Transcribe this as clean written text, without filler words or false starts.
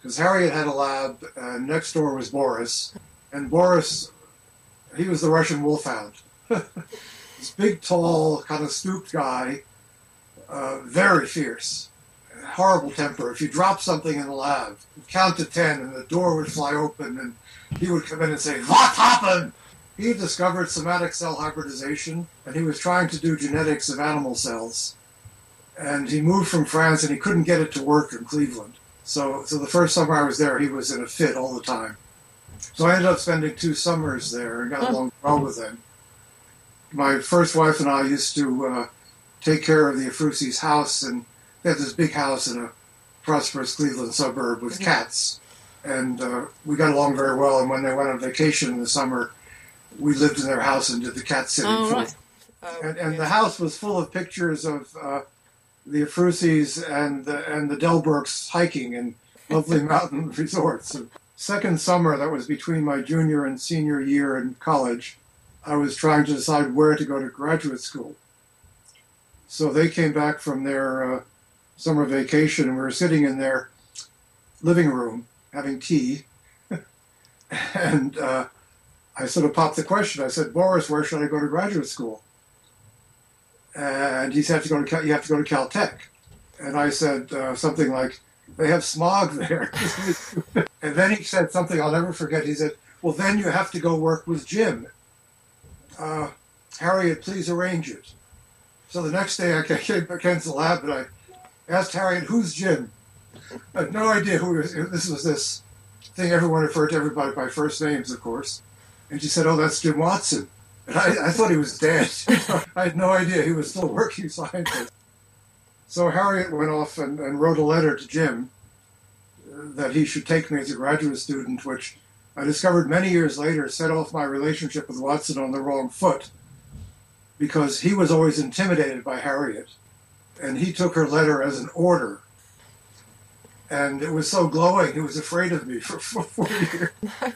because Harriet had a lab, and next door was Boris. And Boris, he was the Russian wolfhound. This big, tall, kind of stooped guy, very fierce, horrible temper. If you drop something in the lab, you'd count to 10 and the door would fly open and he would come in and say, "What happened?" He had discovered somatic cell hybridization, and he was trying to do genetics of animal cells. And he moved from France and he couldn't get it to work in Cleveland. So the first summer I was there, he was in a fit all the time. So I ended up spending 2 summers there and got along well with him. My first wife and I used to take care of the Efrusi's house, and they had this big house in a prosperous Cleveland suburb with cats. And we got along very well, and when they went on vacation in the summer, we lived in their house and did the cat sitting. Right. And the house was full of pictures of the Efrusis and the Delbergs hiking in lovely mountain resorts. Second summer, that was between my junior and senior year in college, I was trying to decide where to go to graduate school. So they came back from their summer vacation, and we were sitting in their living room having tea. And I sort of popped the question. I said, "Boris, where should I go to graduate school?" And he said, "You have to go to Caltech." And I said something like, "They have smog there." And then he said something I'll never forget. He said, "Well, then you have to go work with Jim. Harriet, please arrange it." So the next day I came back into the lab and I asked Harriet, "Who's Jim?" I had no idea who this was. This thing everyone referred to everybody by first names, of course. And she said, "Oh, that's Jim Watson." And I thought he was dead. I had no idea he was still a working scientist. So Harriet went off and wrote a letter to Jim that he should take me as a graduate student, which I discovered many years later set off my relationship with Watson on the wrong foot, because he was always intimidated by Harriet, and he took her letter as an order. And it was so glowing, he was afraid of me for 4 years.